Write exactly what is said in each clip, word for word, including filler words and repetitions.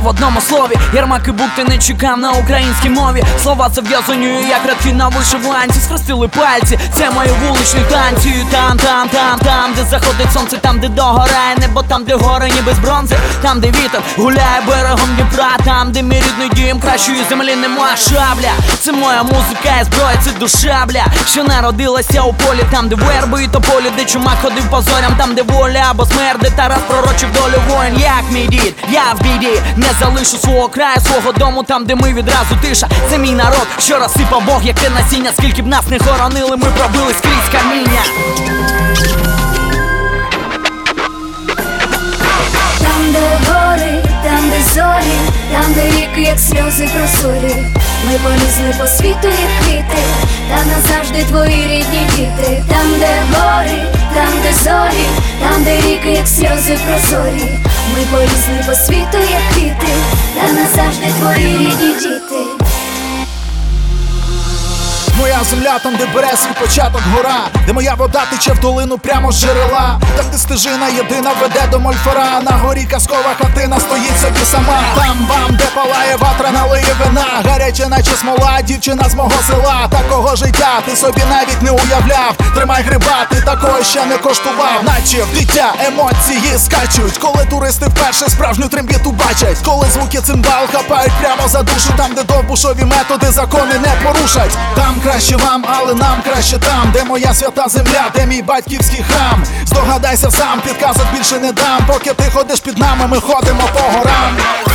в одному слові. Єрмак і букти не чекав на українській мові. Слова це в'язані, як рядки на вишиванці. Схрестили пальці, це мої вуличні танці. Там, там, там, там, де заходить сонце, там, де догорає небо, там, де гори ніби з бронзи, там, де вітер гуляє берегом Дніпра, там, де мій рідний дім, кращої землі нема шабля. Це моя музика і зброя, це душа, бля, що народилася у полі, там, де верби і тополі, де чумак ходив по зорям, там, де воля або смерть, де Тарас пророчив долю воїн. Як мій дід, я в біді, не залишу свого краю, свого дому, там, де ми відразу тиша. Це мій народ, що розсипав Бог, як те насіння. Скільки б нас не хоронили, ми пробили скрізь каміння. Там, де гори, там, де зорі, там, де ріки, як сльози прозорі. Ми полізли по світу, як квіти, та назавжди твої рідні діти. Там, де гори, там, де зорі, там, де ріки, як сльози прозорі. Ми полізли по світу, як квіти, та назавжди твої рідні діти. Моя земля, там, де бере свій початок гора, де моя вода тече в долину прямо з джерела. Так де стежина єдина веде до Мольфара. На горі казкова хатина стоїть собі сама. Там вам, де палає ватра, налиє вина. Гаряче, наче смола, дівчина з мого села. Такого життя ти собі навіть не уявляв. Тримай гриба, ти такого ще не коштував. Наче в дитя емоції скачуть, коли туристи вперше справжню трембіту бачать. Коли звуки цимбал хапають прямо за душу. Там, де довбушові методи закони не порушать. Там краще вам, але нам краще там, де моя свята земля, де мій батьківський храм. Здогадайся сам, підказок більше не дам. Поки ти ходиш під нами, ми ходимо по горам.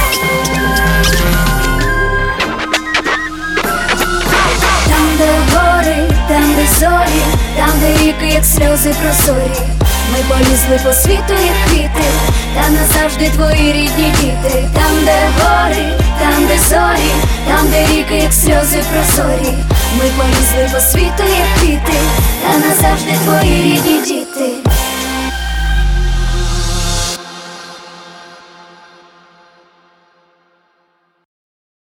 Там, де гори, там, де зорі, там, де ріки, як сльози прозорі. Ми полізли по світу, як квіти, та назавжди твої рідні діти. Там, де гори, там, де зорі, там, де ріки, як сльози прозорі. Ми полізли по світу, як квіти, та назавжди твої рідні діти.